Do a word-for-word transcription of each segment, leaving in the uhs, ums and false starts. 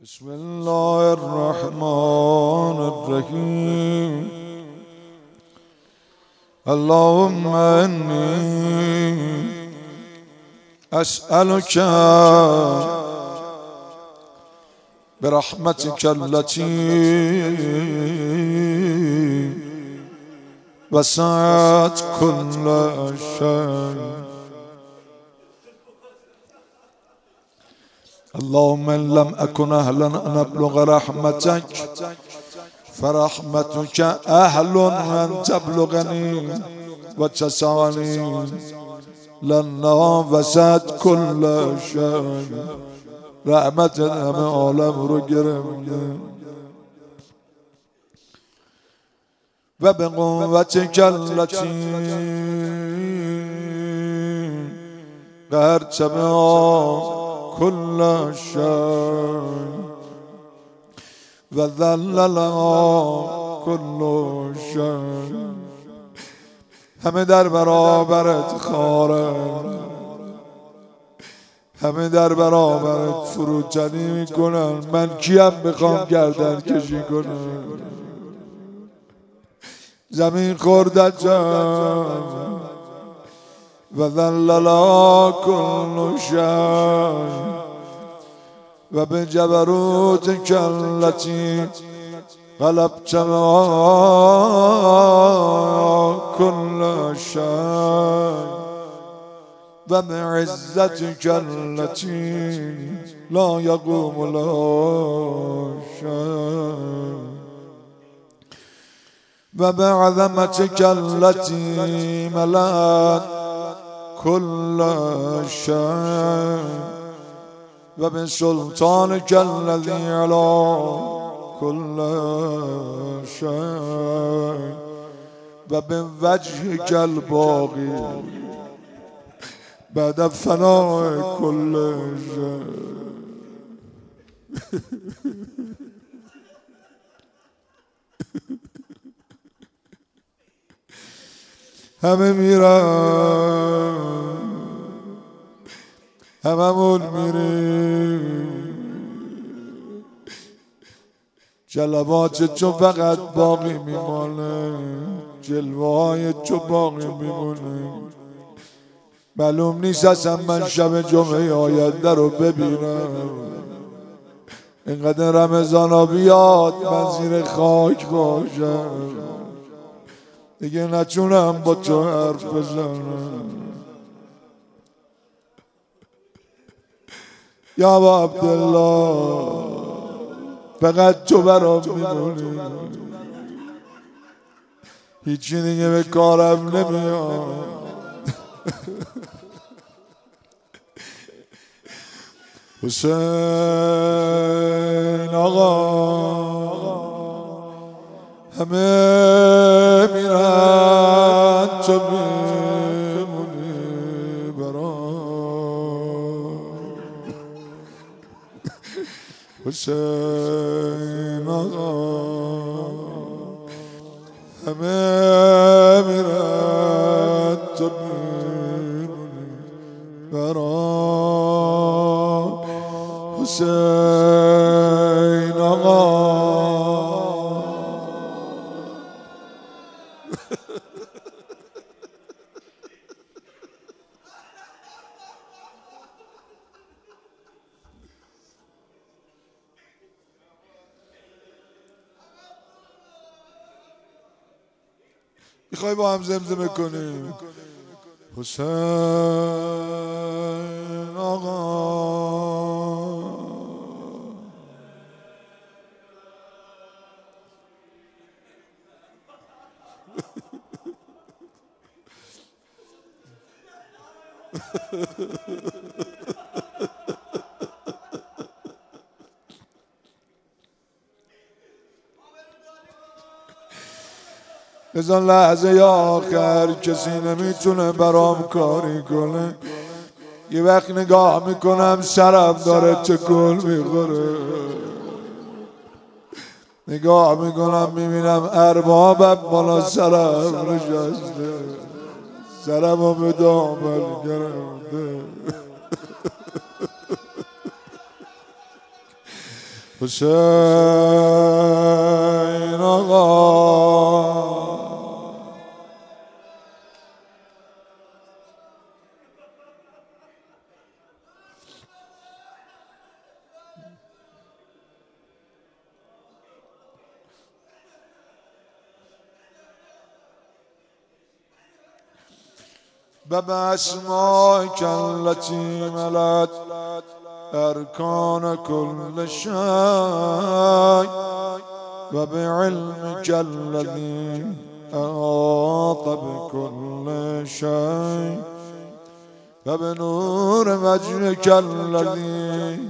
بسم الله الرحمن الرحيم. اللهم إني أسألك برحمتك التي وسعت كل شيء. اللهم إن لم أكن أهلا أن أبلغ رحمتك فرحمتك أهل أن تبلغني وتسعني لأن وسعت كل شيء. رحمت همه عالم رو گرفته و به قوتک التي قهرت بها كل شيء و ذللها كل شيء. همه در برابرت خارن، همه در برابرت فروتنی میکنن. من کیم میخوام گردن کشی کنم؟ زمین خوردت و ذللا کل شیء و به جبروت کلتی غلبت کل شیء و بعزتك التي لا يقوم لها شيء و بعظمتك التي ملأت كل شيء و بسلطانك الذي على كل شيء و بوجهك الباقي بعد فناء كل شيء. همه میرن، هممون میریم، جلوات تو فقط باقی میمانه، جلوه های تو باقی میمونه. معلوم نیست اصلا من شب جمعه آینده رو ببینم. اینقدر رمضان ها بیاد من زیر خاک باشم، دیگه نتونم با تو حرف بزنم. یا با عبدالله فقط تو برام میمونی، هیچی دیگه به کارم نمیاد. حسین آقا همه میرن تو میمونی برام. حسین آقا همه میرن تو میمونی برام. حسین آقا میخوای با هم زمزمه کنیم؟ حسین آقا بزن لحظه آخر کسی نمیتونه برام کاری کنه. یه وقت نگاه میکنم سرم داره تکون میخوره، نگاه میکنم میبینم اربابم بالا سرم نشسته، سرم رو به دامن گرفته. حسین آقا ببأسمائك التي ملأت أركان كل شيء وبعلمك الذي أحاط بكل شيء وبنور وجهك الذي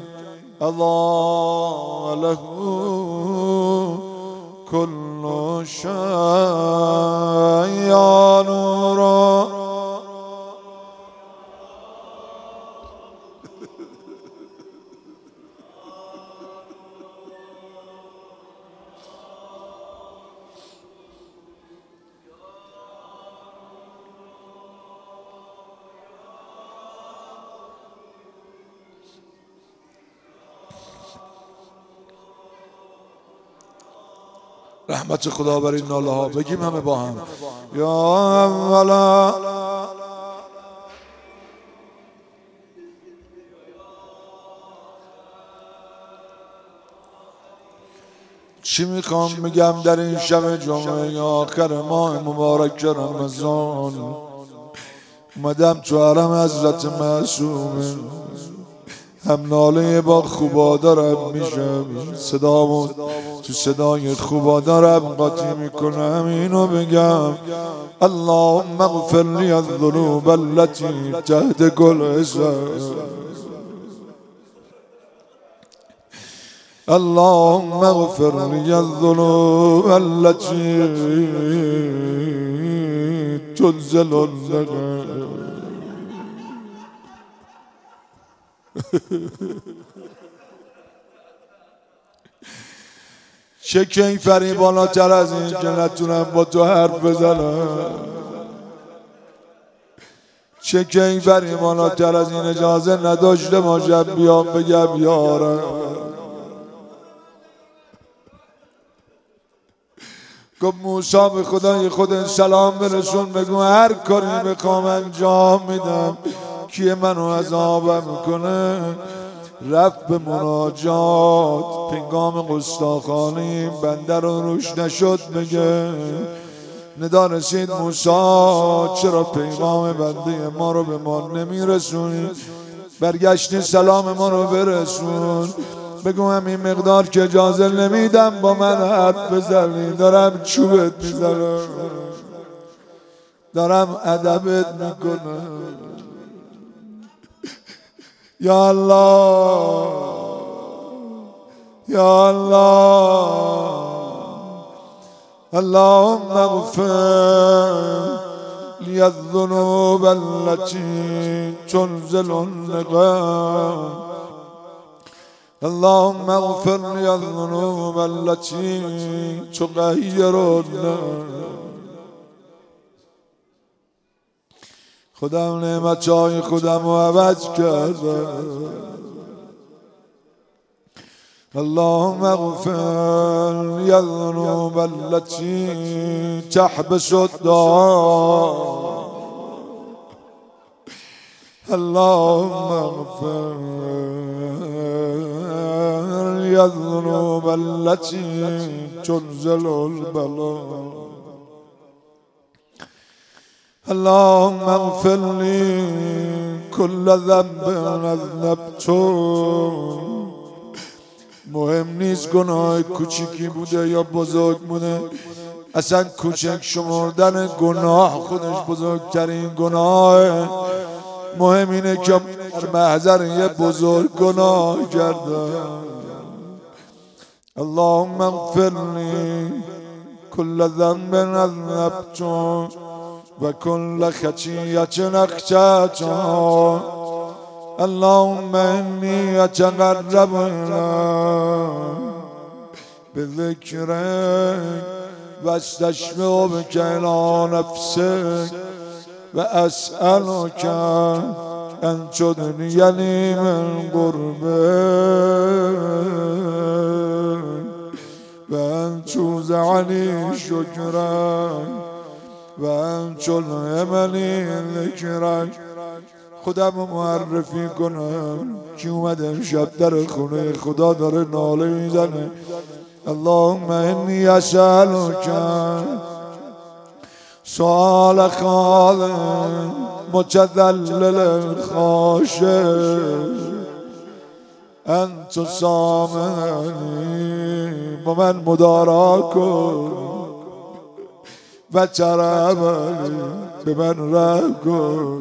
أضاء له كل شيء يا نور رحمت خدا بر این ناله ها بگیم همه با هم یا اولا چی میخوام میگم در این شب جمعه آخر ماه مبارک رمضان اومدم تو حرم حضرت معصومه هم ناله با خوبا دارم میشم صدامو تو صدای خوبا دارم قاطی میکنم اینو بگم اللهم اغفر لی الذنوب التي تحت گل عزت اللهم اغفر لی الذنوب التي تنزل النغم چه کیفری بالاتر از این که نتونم با تو حرف بزنم چه کیفری بالاتر از این اجازه نداشته باشم بیام بگم یارم گفت موسی به خدای خود سلام برسون بگو هر کاری بخوام انجام میدم کیه منو عذابم میکنه رفت به مناجات پیغام گستاخانه بنده رو روش نشد بگه ندا رسید موسی چرا پیغام بنده ما رو به ما نمیرسونی برگشتی سلام ما رو برسون بگو همین مقدار که اجازه نمیدم با من حرف بزنی دارم چوبت میزنم دارم ادبت میکنم یا الله یا الله اللهم اغفر لی الذنوب التي تنزل النقم اللهم اغفر لی الذنوب التي تغیر النقم خودم نعمتهای خودم رو عوض کردم اللهم اغفر لی الذنوب التي تحبس الدعاء اللهم اغفر لی الذنوب التي تنزل البلاء اللهم اغفر لي كل ذنب اذنبته مهم نیست گناه کوچیکی بوده یا بزرگ بوده اصلا کوچک شمردن گناه خودش بزرگترین گناه مهم اینه که محضر یه بزرگ گناه کردم اللهم اغفر لي كل ذنب اذنبته و كل خطيئة أخطأتها اللهم إني أتقرب إليك بذكرك واستشفع بك إلى نفسك وأسألك أن تدنيني من قربك ترزعني شکرک و انچون منی ذکرک. خودم معرفی کنم کی اومده امشب در خونه خدا داره ناله میزنه اللهم انی اسألک سؤال خالق متذلل خاشع انت سامعني با من مدارا کن و چرمانی به من رحم کن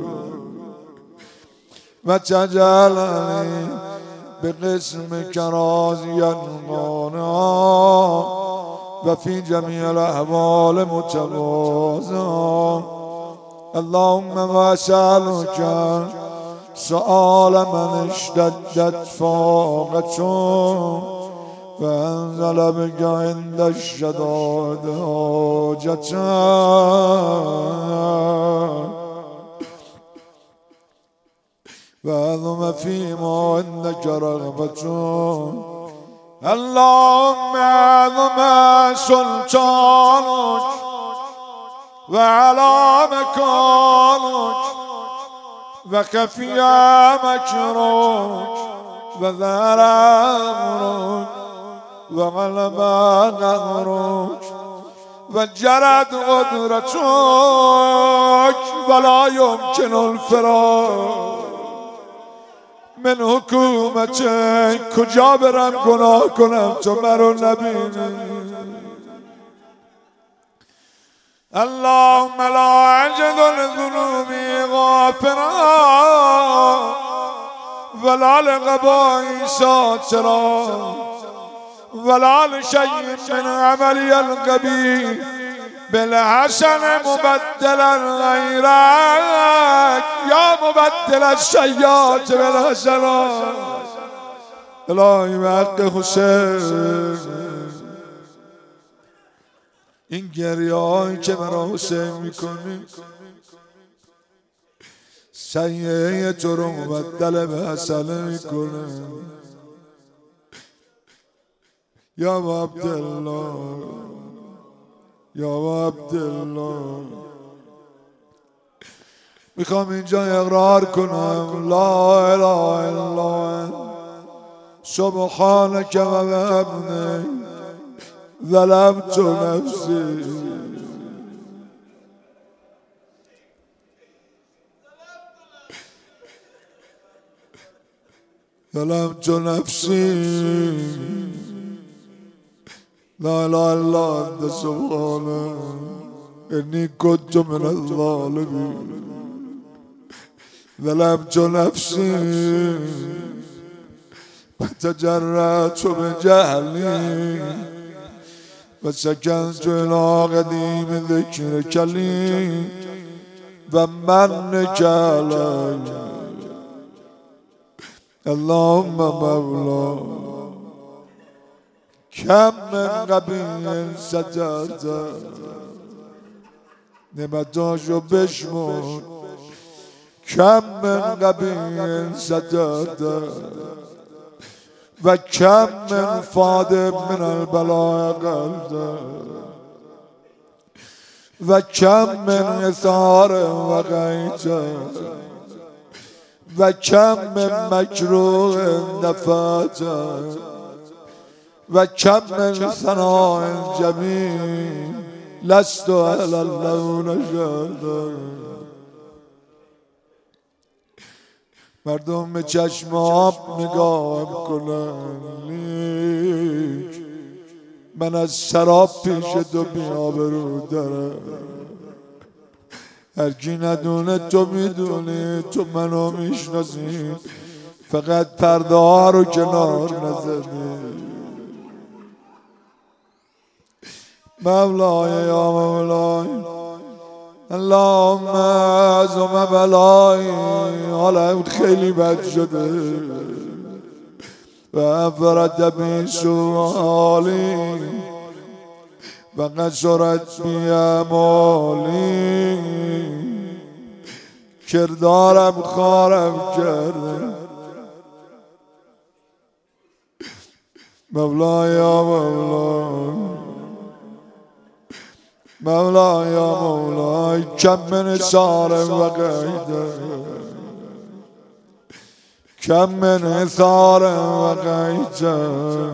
و تجعلنی به قسم راضیا قانعا و فی جمیع الاحوال متواضعا. اللهم واسألک سؤال من اشتدت فاقته و انزل بک عند الشدائد حاجته و عظم فیما عندک رغبته. اللهم عظم سلطانک و علی مکانک و خفی مکرک و ظهر امرک و غلب قهرک و جرت قدرتک و لا یمکن الفرار من حکومت. کجا برم گناه کنم تو مرا نبینی؟ اللهم لا اجد لذنوب غافرا ولا لقبائي ساترا ولا لشيء من عملي القبيح بالحسن مبدلا غيرك يا مبدل السيئات بالحسنات. الهی به حق حسین این گریه هایی که مرا حسین میکنی سیئه تو رو مبدل به حسنه میکنه. یا عبدالله یا عبدالله میخوام اینجا اقرار کنم لا اله الا انت سبحانک و بحمدک ظلمت نفسی. ظلمت نفسی لا اله الا انت سبحانك انی كنت من الظالمین. ظلمت نفسی فتجرأت بجهلی و سکنت الى قدیم ذکرک لی و منک علی. اللهم مولا کم من قبیل سترت نعمتاشو بشمون کم من قبیل سترت و کم من فادم من البلاء قلت و کم من اثار و غیت و کم من مکروه نفت و کم من ثناء جمیل لست علی اللون شهد. مردم به چشم آب نگاه کنن لیک من از شراب پیش تو بی‌آبرو دارم. هر کی ندونه تو میدونی تو منو میشناسی فقط پرده ها رو کنار نزدی. مولای یا مولای اللهم عظم بلای حالم خیلی بد شده و افرد بی سوالی و قصرت بی امالی کردارم خارم کرده. مولای یا مولای مولا یا مولا کم من سار و قیده کم من ثار و قیده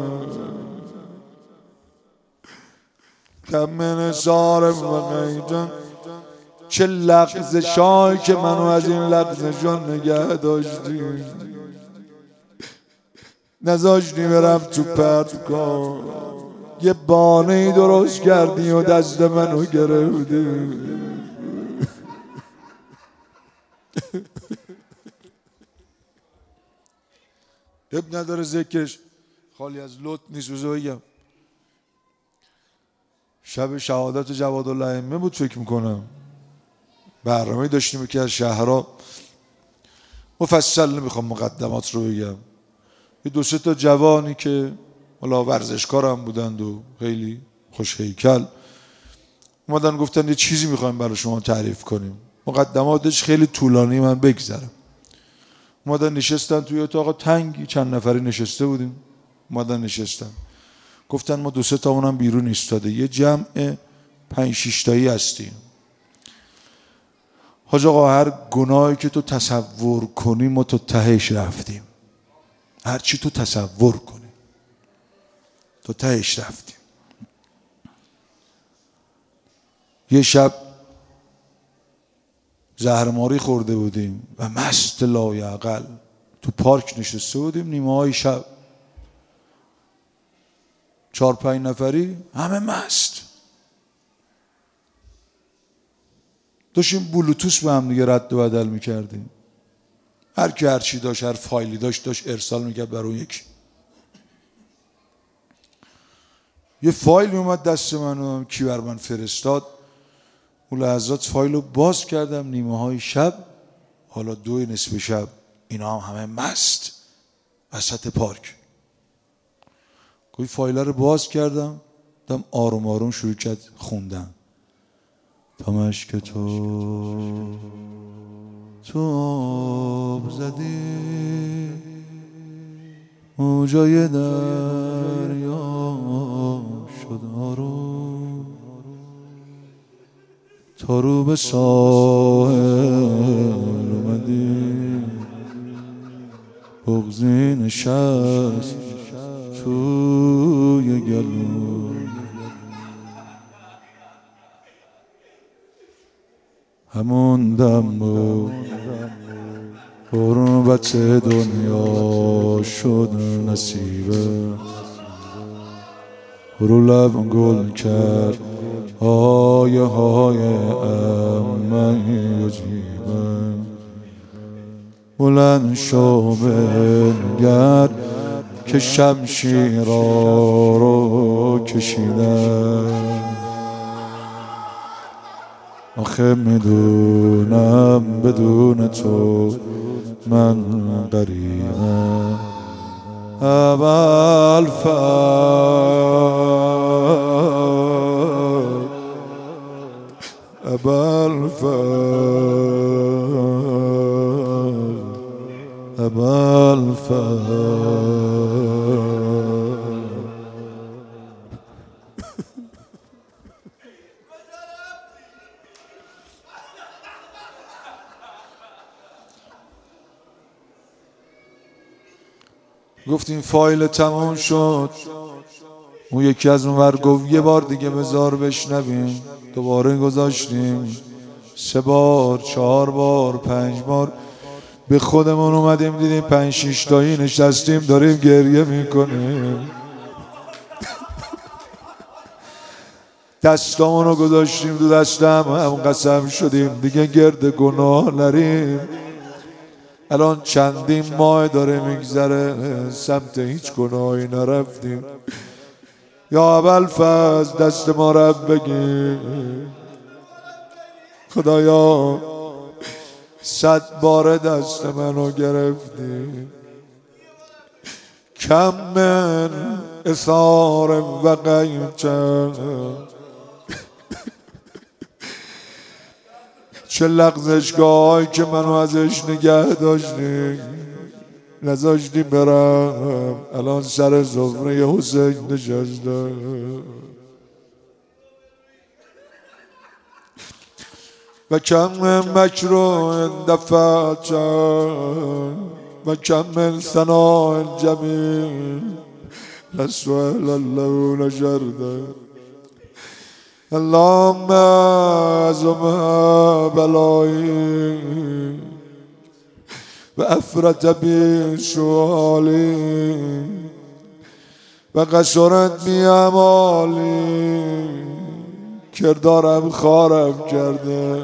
کم من سار و قیده چه لغزشایی که منو از این لغزشان نگه داشتی نذاشتی برم تو پرت کن یه بانه‌ای درست کردی و دست منو گرفتی اب نداره ذکرش خالی از لطف نیست. بزرگ بگم شب شهادت جواد الله ائمه بود فکر میکنم برنامه داشتیم که از شهرها مفصل نمیخوام مقدمات رو بگم یه دو سه تا جوانی که حالا ورزشکار هم بودند و خیلی خوش هیکل اومدن گفتن یه چیزی میخوایم برای شما تعریف کنیم مقدماتش خیلی طولانی من بگذرم اومدن نشستن توی اتاق تنگی چند نفری نشسته بودیم اومدن نشستن گفتن ما دو سه تا اونم بیرون ایستاده یه جمع پنج شش تایی هستیم حاج آقا هر گناهی که تو تصور کنی ما تو تهش رفتیم هر چی تو تصور کنی تو تهش رفتیم یه شب زهرماری خورده بودیم و مست لایعقل تو پارک نشسته بودیم نیمه های شب چهار پنج نفری همه مست داشتیم بلوتوس به هم دیگه رد و بدل میکردیم هر کی هر چی داشت هر فایلی داشت داشت ارسال میکرد بر اون یکی یه فایل اومد دست من کی بر من فرستاد اون لحظات فایل رو باز کردم نیمه های شب حالا دو نصف شب اینا هم همه مست وسط پارک کوی فایل رو باز کردم دم آروم آروم شروع کرد خوندن تا مشک تو تو آب زدی موجای دریا شد آروم تا رو به ساحل اومدی بغضی نشست توی گلو همون دم بود غربت دنیا شد نصیبه رو لب گل کرد آیه های امه عجیبه بلند شو بنگر که شمشیرها رو کشیدن آخه میدونم بدون تو من غریبم ابوالفضل ابوالفضل ابوالفضل گفت این فایل تمام شد اون یکی از اون ور گفت یه بار دیگه بذار بشنویم دوباره گذاشتیم سه بار چهار بار پنج بار به خودمون اومدیم دیدیم پنج شیش تایی نشستیم داریم گریه میکنیم دستامون رو گذاشتیم دو دستم هم قسم شدیم دیگه گرد گناه نریم الان چندین ماه داره میگذره سمت هیچ گناهی نرفتیم یا ابوالفضل دست ما رو بگیر خدایا صد بار دست منو گرفتی کم من اثار و قیمت چه لغزشگاهی که منو ازش نگه داشتی نذاشتی برم الان سر سفره حسین نشسته و کم من مکروه دفعت و کم من ثناء جمیل لسوال الله نجرده اللهم اعظم بلایی و افرت بی شوالی و قشرت بی امالی کردارم خارم کرده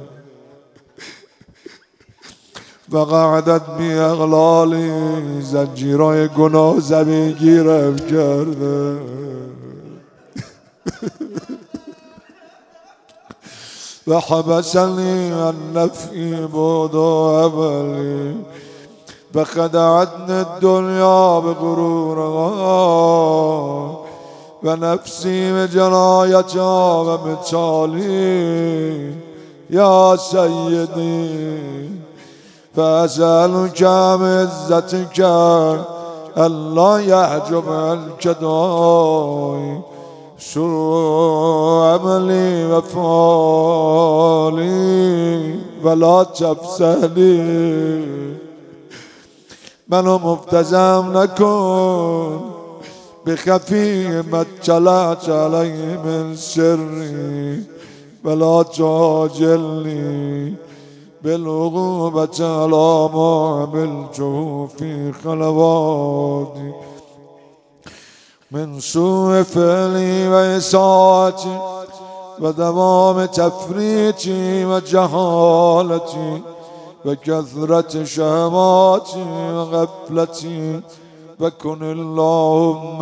و قعدت بی اغلالی زنجیرهای گناه زمین گیرم کرده و حبسنی عن نفعی بود و عملی و خدعتنی الدنیا بغرورها و نفسی بجنایتها و مثالی یا سیدی فأسألك بعزتك ألا يحجب الكداي سوء عملي وفعالي ولا تفسدي منو مفتزم نکن بخفی ما اطلعت علیه من سری ولا تعجلني بالعقوبة على ما عملته في خلواتي من سوء فعلي وإساءتي ودوام تفريطي وجهالتي وكثرة شهواتي وغفلتي وكن اللهم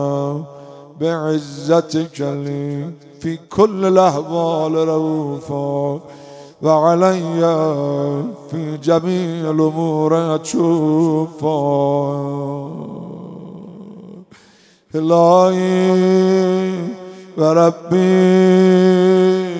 بعزتك لي في كل الأحوال رؤوفا وعلي في جميع الأمور تشوفا إلهي وربي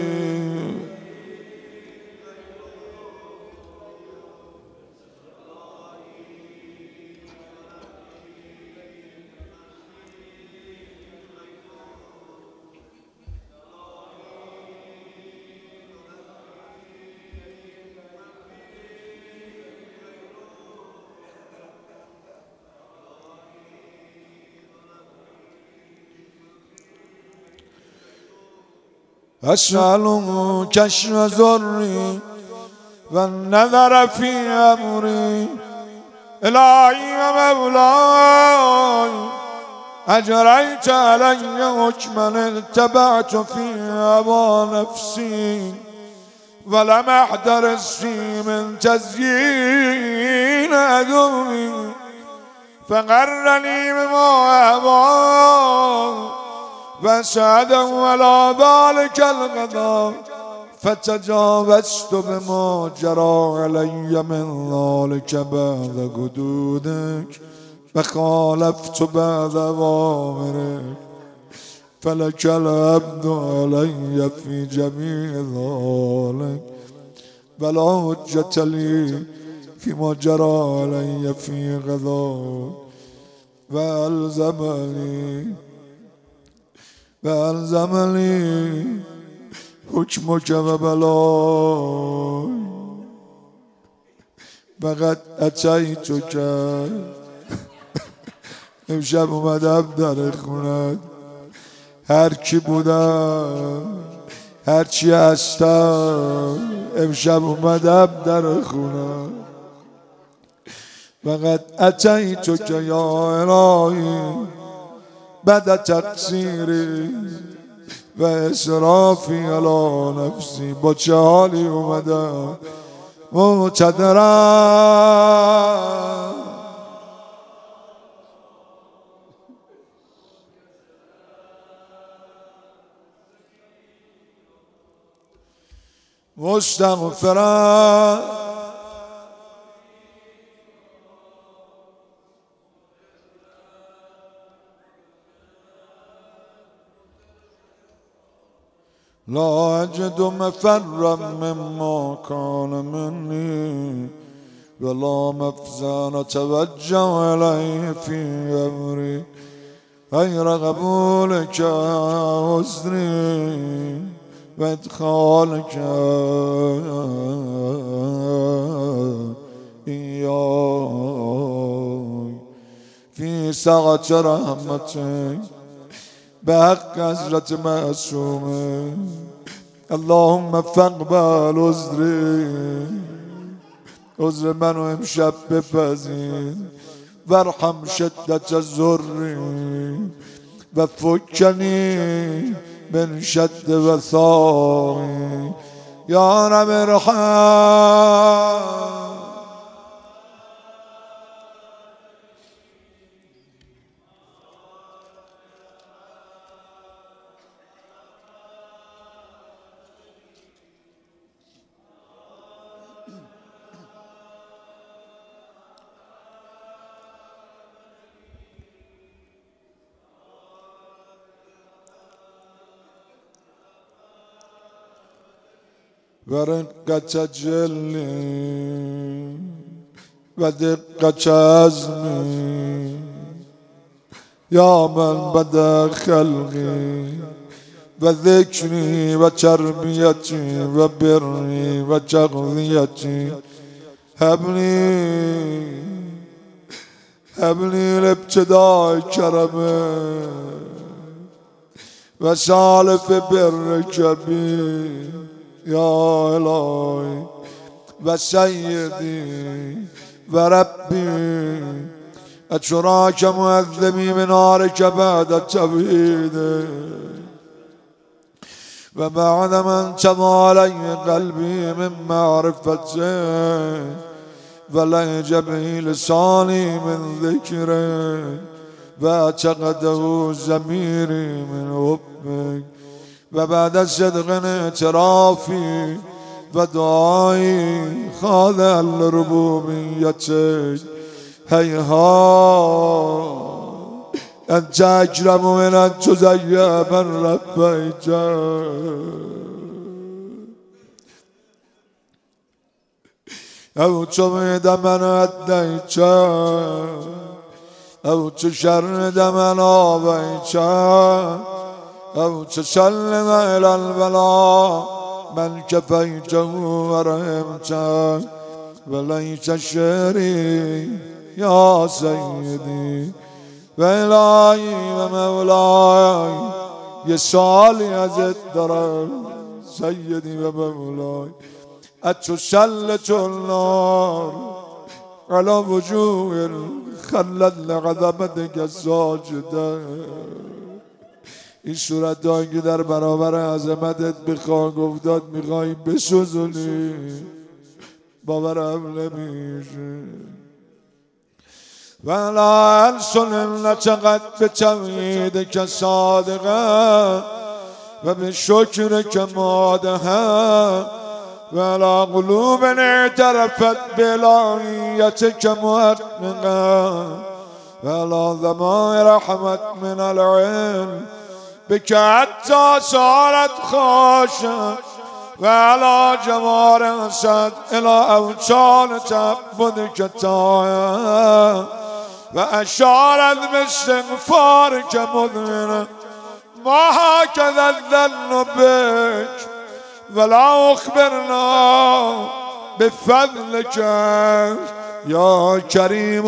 أسأل كشف ضري والنظر في أمري إلهي ومولاي أجريت علي حكما اتبعت في هوى نفسي ولم أحترس من تزيين عدوي فغرني بما أبى فسعدا ولا ذلك الغضب فتجاوزت بما جرى علي من ذلك بعد قدودك فخالفت بعد أوامرك فلك العبد علي في جميع ذلك ولا حجة لي فيما جرى علي في غضب وألزمني وألزمني حكمك وبلاي فقد أتيتك امشب اومدم در خونت هر کی بودم هر چی هستم امشب اومدم در خونت فقد أتيتك يا إلهي بعد تقصیری و اسرافی علی نفسی با چه حالی اومدم معتذرم مستغفرم لا أجد مفرا مما كان مني ولا مفزا أتوجه إليه في أمري غير قبولك عذري و ادخالک ایای فی سعة رحمتک به حق حضرت معصومه. اللهم فاقبل عذری، عذر منو امشب بپذیر، وارحم شدت ضری و فکنی من شد وثاقی یا رب ارحم. ورقة جلي ودقة عزمي يا من بدا خلقي وذكري وتربيتي وبري وتغذيتي هبني هبني الابتداء كرمه وسالف برك بي يا إلهي وسيدي وربي أتراك مؤذبي من نارك بعد التوحيد وبعد من تضى علي قلبي من معرفته ولهج به لساني من ذكره واعتقده ضميري من حبك وبعد صدق اعترافي ودعائي خاضع لربوبيتك هيهات أنت أكرم من أن تزيى من ربيت أو تميد من أديت أو تشرد من آبيت أو تسلم إلى البلاء من كفيته ورحمته وليس الشريك يا سيدي وإلهي ومولاي يا صالح الدرر سيدي ومولاي أتسلط النار على وجوه خلت لعظمتك الساجدة. این صورت هایی که در برابر عظمتت بخواه افتاد میخوایی بسوزونی باورم نمیشه. ولا ألسن چقدر به توحید که صادقه و به شکر که مادها ولا قلوب اعترفت بالهیت که محققه ولا ضمائر رحمت من العلم بك حتى صارت خاشعة وعلى جوار سد إلى أوصال تعبدك طاعة وأشارت باستغفارك مذنبا ما هكذا الظن بك ولا أخبرنا بفضلك يا كريم.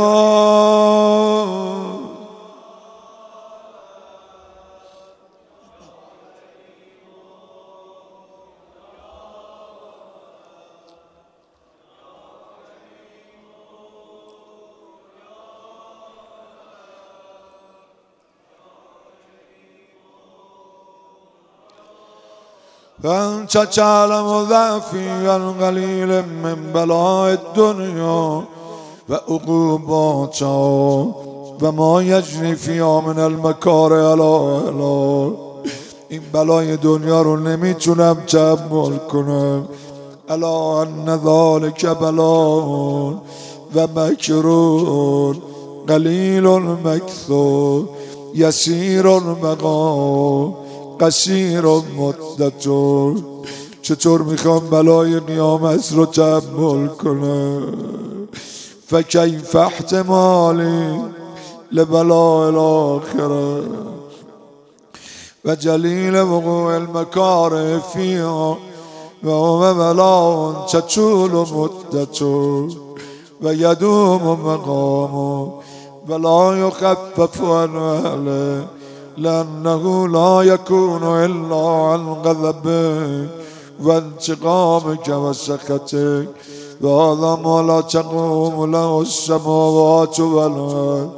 فأنت تعلم ضعفي القليل من بلاء الدنيا وعقوباتها وما يجري فيها من المكاره على أهلها. این بلای دنیا رو نمیتونم تحمل کنم. الا ان ذلك بلاء و مکرون قلیل مکثور یسیر مقام قصیر مدتور. چطور میخوام بلای نیامت رو تحمل کنم؟ فکیف احتمالی لبلاء الاخره وجليل وقوع المكاره فيها وهو بلاء تطول مدته ويدوم مقامه ولا يخفف عن أهله لأنه لا يكون إلا عن غضبك وانتقامك وسخطك وهذا ما لا تقوم له السماوات والأرض.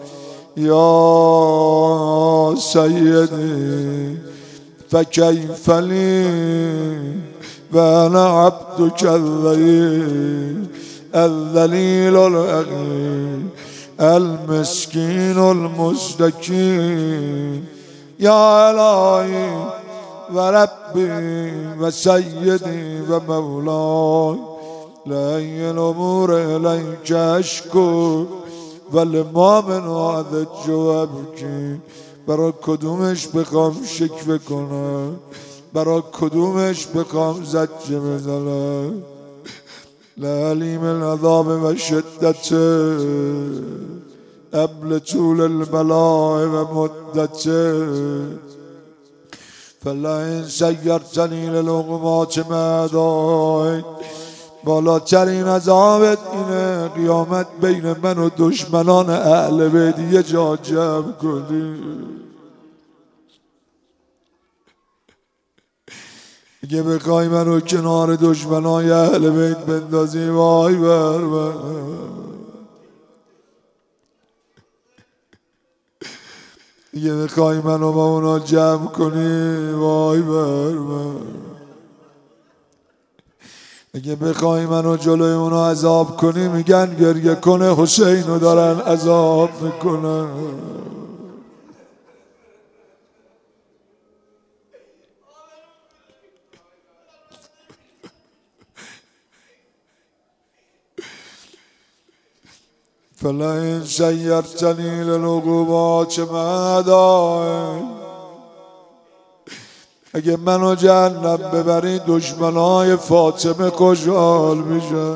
يا سيدي فكيف لي وأنا عبدك الذليل الذليل الأغير المسكين المستكين. يا إلهي وربي وسيدي ومولاي لأي الأمور إليك أشكو ولما من هذا الجواب کی برای کدومش بخوام شکوه کنم، برای کدومش بخوام زجه بزنم. لعلیم العذاب و شدت قبل طول البلاء و مدت فلئن سیرتنی للعقوبات معدای. بالاترین عذابت اینه قیامت بین من و دشمنان اهل بیت یه جا جمع کنی. اگه بخوای منو کنار دشمنای اهل بیت بندازی وای بر من. اگه بخوای منو با اونا جمع کنی وای بر من. اگه بخوای منو جلوی اونا عذاب کنی میگن گریه کنه حسینو دارن عذاب میکنن. فلئن سیرتنی للعقوبات معدای. اگه منو جهنم ببری دشمنای فاطمه خوشحال میشه.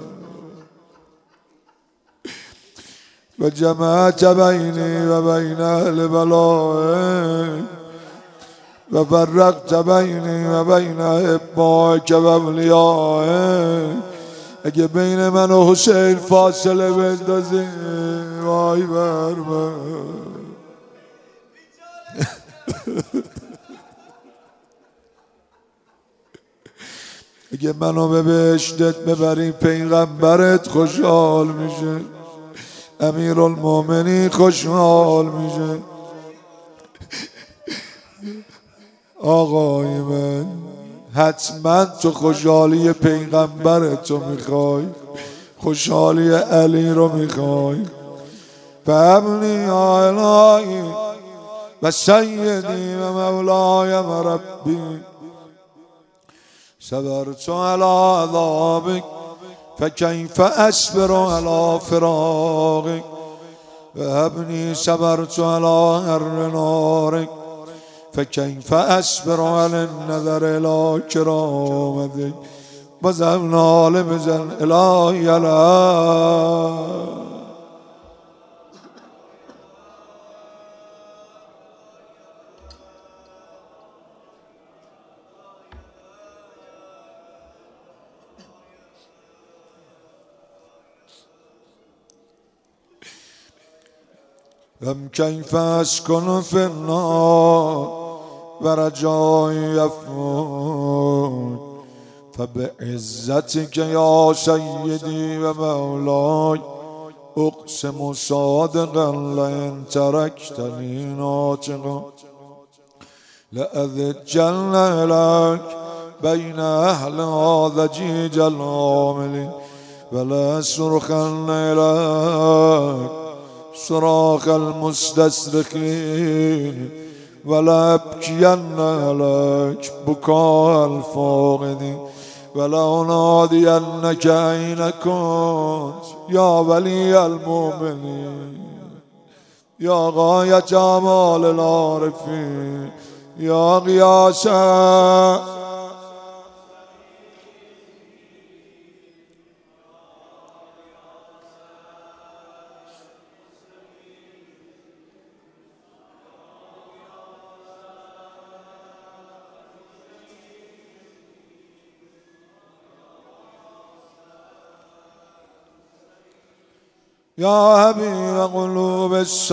و جمعت بینی و بین اهل بلای و فرقت بینی و بین احبائک و اولیای. اگه بین من و حسین فاصله بندازی وای بر من. اگه منو به بهشتت ببری پیغمبرت خوشحال میشه، امیرالمومنین خوشحال میشه. آقای من حتما تو خوشحالی پیغمبرتو میخوای، خوشحالی علی رو میخوای. فهمنی یا الهی و سیدی و مولای و ربی صبرت على عذابك فكيف أصبر على فراقك وهبني صبرت على حر نارك فكيف أصبر على النظر إلى كرامتك. بزن ناله بزن إلهي لا. هم كيف أسكن في النار ورجائي يفوت فبعزتك يا سيدي ومولاي أقسم صادقا لئن تركتني ناطقا لأذجن لك بين أهل هذا جيج العامل ولا أصرخن إليك صراخ المستصرخين ولا أبكين لك بكاء الفاقدين ولا أنادينك أين كنت يا ولي المؤمنين يا غاية أعمال العارفين يا غياثا. یا حبیب قلوب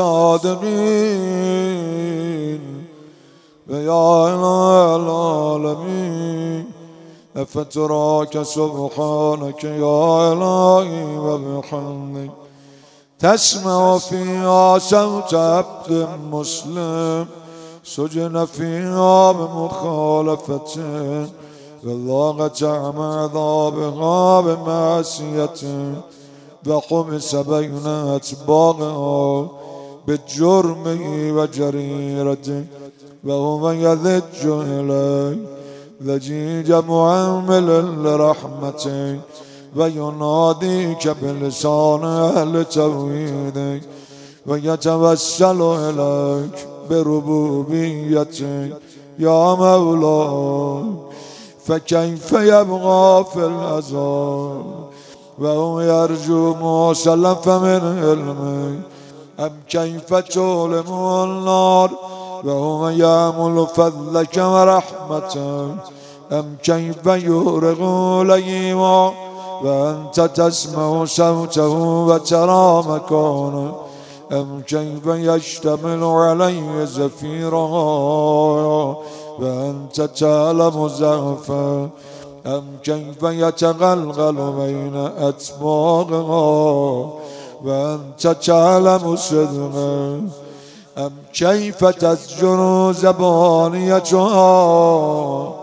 الصادقین و یا اله العالمین افتراک سبحانک یا الهی و بحمدک تسمع فيها صوت عبد مسلم سجن فيها بمخالفته وذاق طعم عذابها بمعصيته وحبس بين أتباعها بجرمه وجريرته وهو يذج إليه ذجيج معامل لرحمته ويناديك بلسان أهل توحيدك ويتوسل إليك بربوبيتك يا مولاي فكيف يبغى في العذاب وهو يرجو ما سلف من علمه أم كيف تظلم النار وهو يأمل فضلك ورحمتك أم كيف يغرق ليما وأنت تسمع صوته وترى مكانه أم كيف يشتمل عليه زفيرها وأنت تعلم زعفه أم كيف يتغلغل بين أتباعها وأنت تعلم صدقه أم كيف تزجر زبانيتها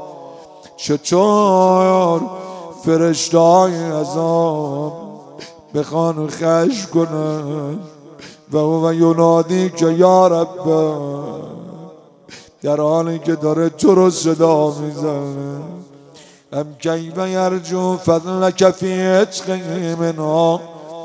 چطور فرشتای عذاب بخوان خش کنه و او ینادی که یا رب در حالی که داره تو رو صدا میزنه ام کیف یرجو فضلک فی عتقه منها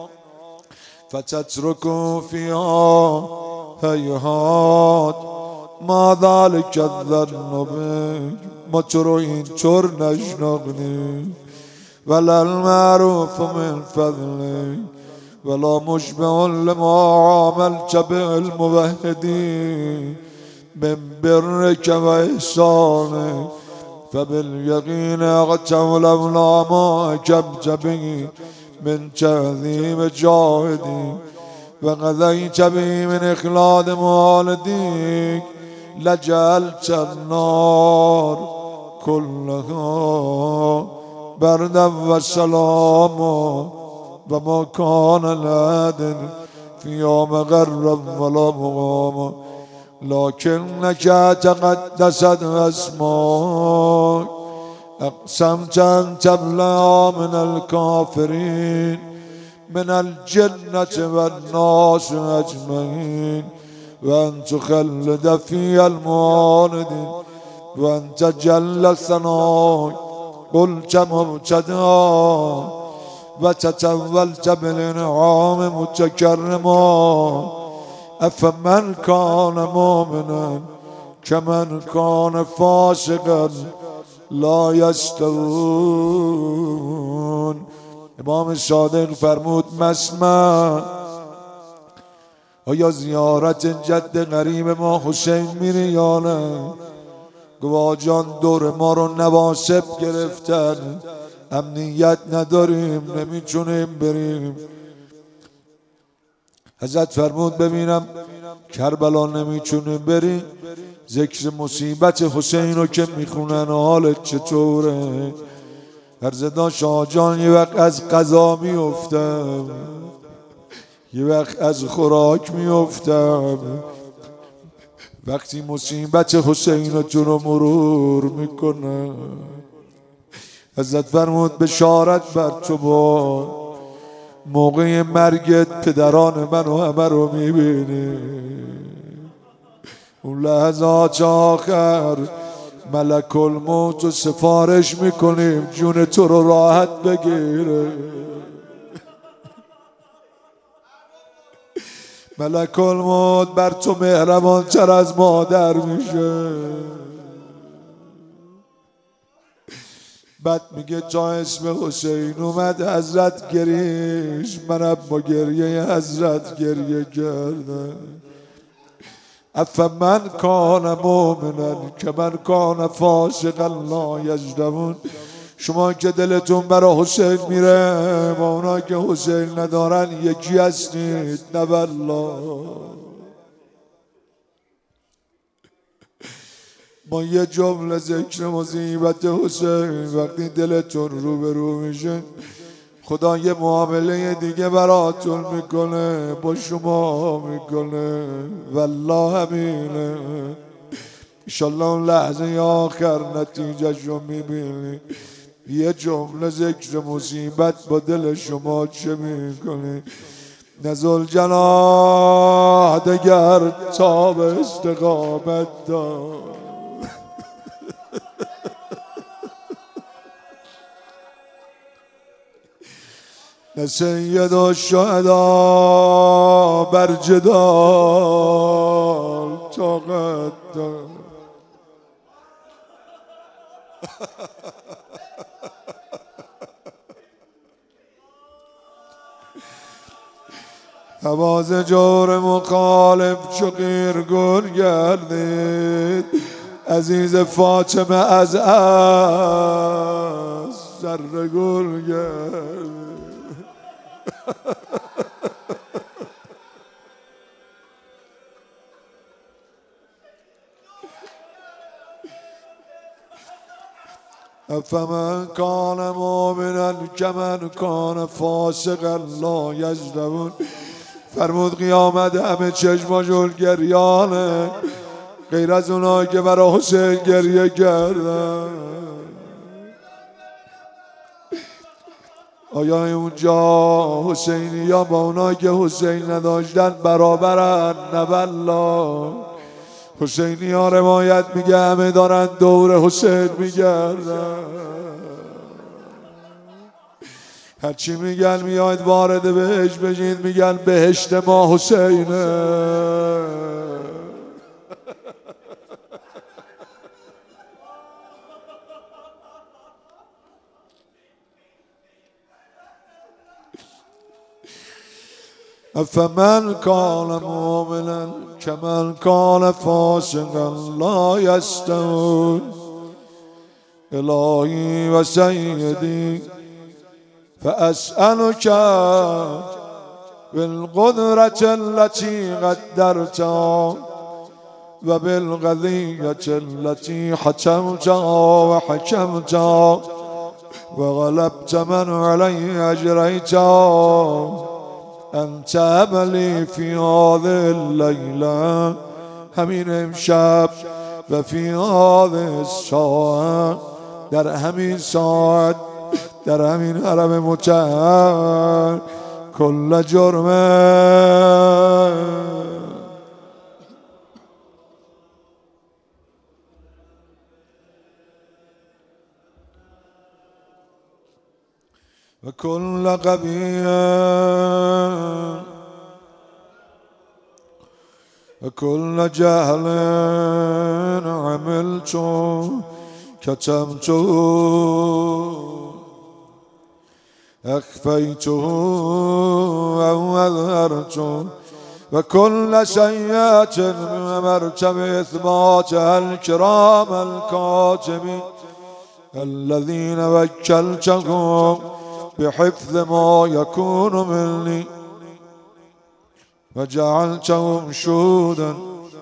فتترکو فیها هیهات ما ذلک الظن بک ما تو رو اینطور نشناختیم ولا المعروف من فضلك ولا مشبه لما عاملت به الموحدين من برك وإحسانك فباليقين أغتوا لولا ما أجبت به من تعظيم جاهدي وغذيت به من إخلاد موالديك لجعلت النار كلها بردا وسلاما وما كان لعد في يوم غرا ولا مقاما لكنك تقدست اسماك اقسمت ان تبلغ من الكافرين من الجنة والناس اجمعين وان تخلد في المعاندين وان تجل ثناك قلت مبتدا وتتولت بالانعام متكرما افمن كان مؤمنا كمن كان فاسقا لا يستوون. امام صادق فرمود مسمع آیا زیارت جد غریب ما حسین میری یا نه؟ گواجان دور ما رو نواسب گرفتن، امنیت نداریم، نمیتونیم بریم. حضرت فرمود ببینم کربلا نمیتونه بری، ذکر مصیبت حسین رو که میخونن حالت چطوره؟ هرزدا شاه جان یه وقت از قضا میافتم، یه وقت از خوراک میافتم، وقتی مصیبت حسینتون رو مرور میکنه. حضرت فرمود بشارت بر تو با موقع مرگت پدران من و همه رو میبینی. اون لحظات آخر ملک الموت رو سفارش میکنیم جون تو رو راحت بگیره. ملک الموت بر تو مهربان تر از مادر میشه. بعد میگه تا اسم حسین اومد حضرت گریش، منم با گریه حضرت گریه کردم. افمن کان مؤمنا که من کان فاسقا لا یجدمون. شما که دلتون برا حسین میره با اونا که حسین ندارن یکی هستید. نه والله. ما یه جمله ذکر مصیبت حسین وقتی دلتون رو به رو میشه خدا یه معامله دیگه براتون میکنه، با شما میکنه. والله همینه. انشالله اون لحظه آخر نتیجه شو میبینی. یه جمله ذکر مصیبت با دل شما چه میکنه. نزل جناح دگر تاب استقامت دار. نه سید الشهدا بر جدال طاقت دار. حواز جور مخالف چو قیرگون گردید. عزیز فاطمه از از سرگل گردید. افمن کان مؤمنا کمن کان فاسقا لا یجدون. فرمود قیامت همه چشماشون گریانه غیر از اونایی که برای حسین گریه کردن. آیا اونجا حسینی یا با اونایی که حسین نداشتن برابرن؟ نه والله. حسینی ها روایت میگه همه دارن دور حسین میگردن. هرچی میگن میاید وارد بهشت بشید میگن بهشت ما حسینه. افمن کان مؤمنا کمن کان فاسقا لا یستوون. الهی و سیدی فاسألک بالقدرة التي قدرتها و بالقضية التي حكمتها و حكمتها و غلبت من عليه اجريتها ان تهب لي في هذه الليلة. همین امشب و فی هذه الساعة، در همین ساعت در همین حرم مطهر، کل جرمه و کل قبیه و کل جهل عملتو کتمتو اخفیته او اظهرته و کل سیئة امرت باثباتها الكرام الكاتبین الذين وكلتهم بحفظ ما يكون مني وجعلتهم شهودا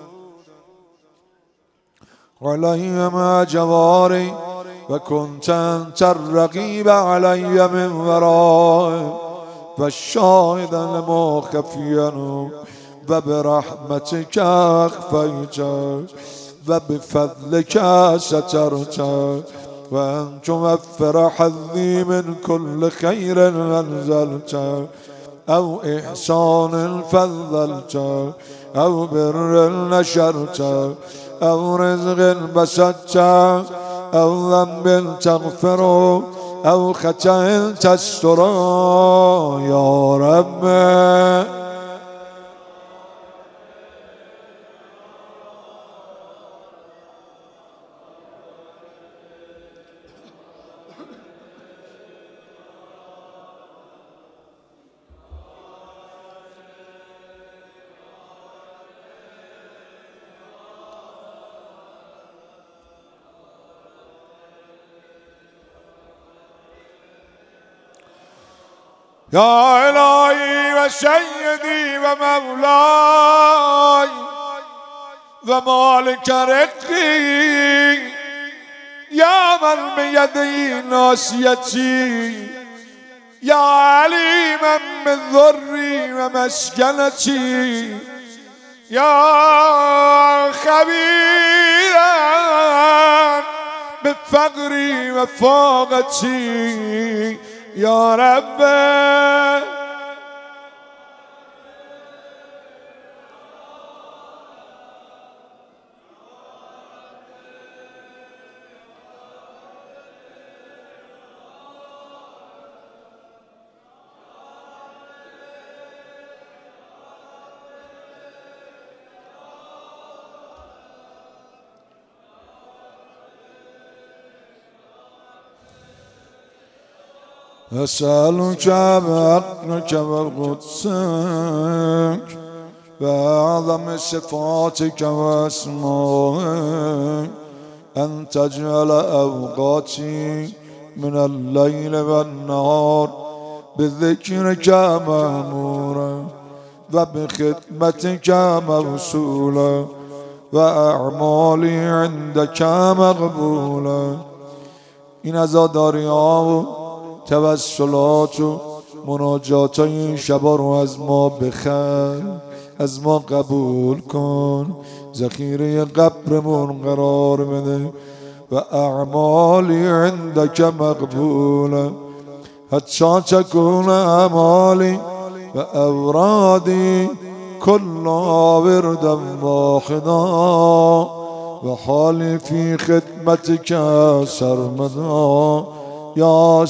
علي مع جواري وكنت أنت الرقيب علي من ورائي والشاهد لما خفيا وبرحمتك أخفيت وبفضلك سترت وأن توفر حظي من كل خير أنزلت أو إحسان فضلت أو بر نشرت أو رزق بسطت أو ذنب تغفر أو خطأ تستر يا رب. یا الهی و سیدی و مولای و مالک رقی یا من بیدی ناسیتی یا علیما بالضری و مسکنتی یا خبیرا بفقری و فاقتی یا رب. أسألك بعقلك وقدسك بأعظم صفاتك وأسمائك أن تجعل أوقاتي من الليل والنهار بذكرك مأمورا وبخدمتك موصولا وأعمالي عندك مقبولا. این عزاداری ها و توسلات و مناجات های این شبا رو از ما بخر، از ما قبول کن، ذخیره قبرمون قرار بده و اعمالی عندك مقبوله حتی تكون اعمالی و اورادی كلها وردا واحدا و حالی فی خدمتك سرمدا یا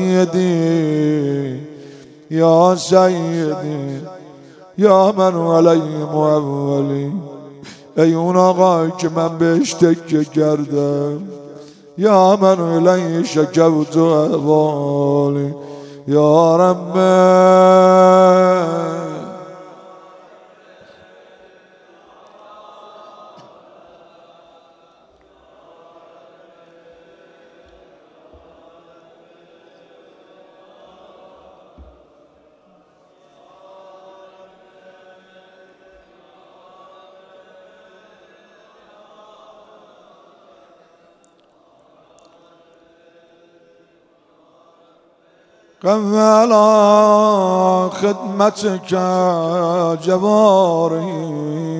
سیدی یا سیدی یا من علی مولی. ای اون آقای که من بهش تکیه کردم، یا من الی شکوت و احوالی یا رب. قبل خدمتك جواري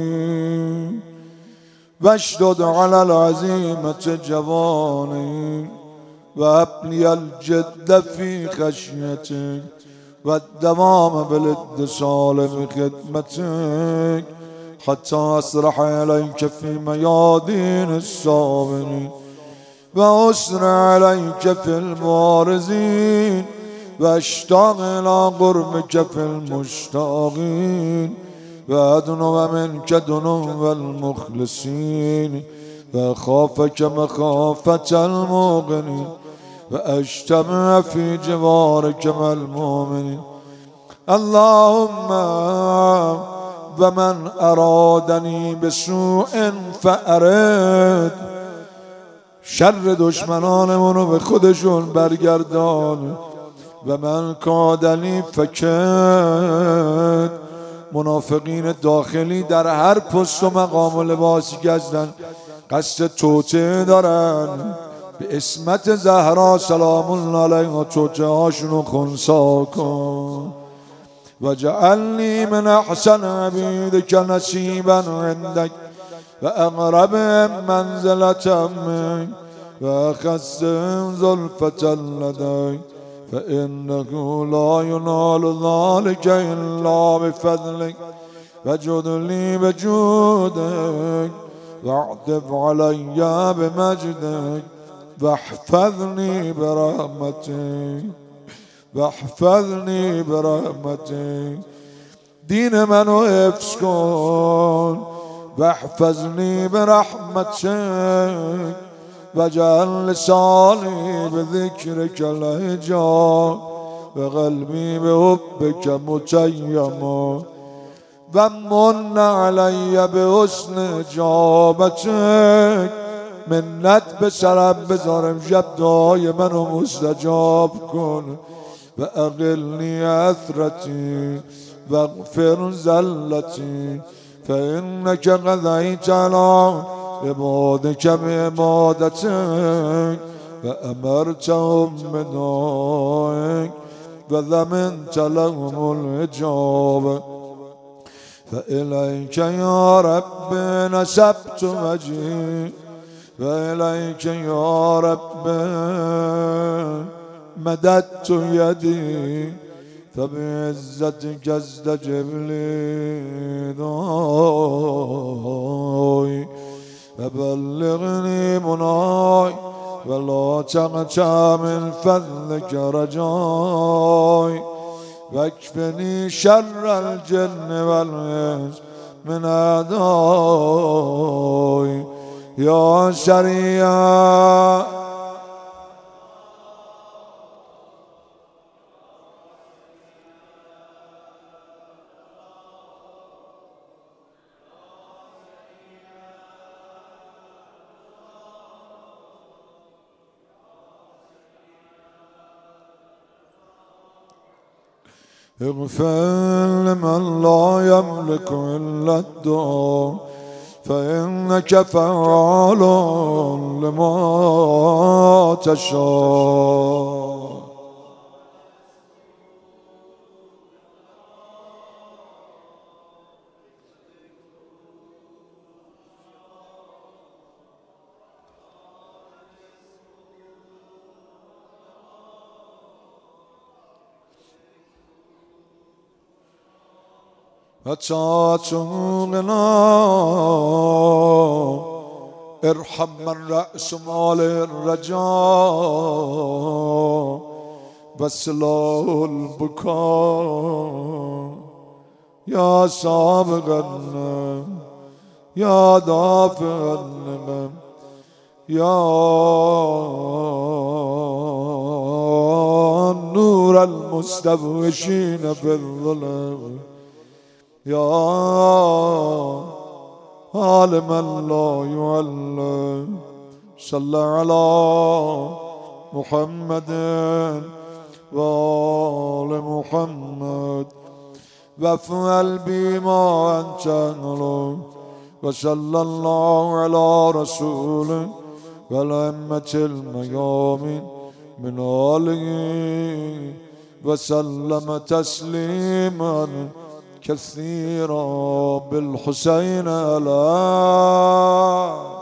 واشدد على العزيمة جواني وابلي الجد في خشيتك والدوام بالاتصال بخدمتك حتى أسرح إليك في ميادين الصابرين وأسرع عليك في المبارزين واشتاق إلى قربك في المشتاقين وأدنو منك دنو المخلصين وأخافك مخافة الموقنين وأجتمع في جوارك مع المؤمنين. اللهم ومن أرادني بسوء فأرد شر دشمنانمون رو به خودشون برگردان و من کادنی فکر منافقین داخلی در هر پست و مقام و لباسی که هستن قصد توطئه دارن به اسمت زهرا سلام الله علیها توطئه هاشونو خنثی کن و جعلنی من احسن عبیدک نصیبا عندک و اقرب منزلة منک و اخص زلفة لدیک فإنه لا ينال ذلك إلا بفضلك فجد لي بجودك واعطف علي بمجدك واحفظني برحمتك واحفظني برحمتك. دين منو حفظ کن واحفظني برحمتك وجعل لساني بذكرك لهجا وقلبي بحبك متيما ومن علي بحسن اجابتك. منت به سرم بذارم شب دعای منو مستجاب کن وأقلني عثرتي واغفر زلتي فإنك غذيت على عبادك بعبادتك وأمرتهم بدعائك وضمنت لهم الإجابة فإليك يا رب نسبت وجهي وإليك يا رب مددت يدي فبعزتك استجب لي دعائي فبلغني مناي ولا تقطع من فضلك رجاي واكفني شر الجن والإنس من أعدائي يا سريع اغفر لمن لا يملك إلا الدعاء فإنك فعال لما تشاء أتاتنا ارحم من رأس مال الرجاء وسلا البكاء يا سابقا يا دافعا يا نور المستبوشين في الظلم يا عالما لا يعلم صلى على محمد وآل محمد وافعل بما أنت أهله وصلى الله على رسوله والأئمة الميامين من آله وسلم تسليما كثيرا بالحسين ألا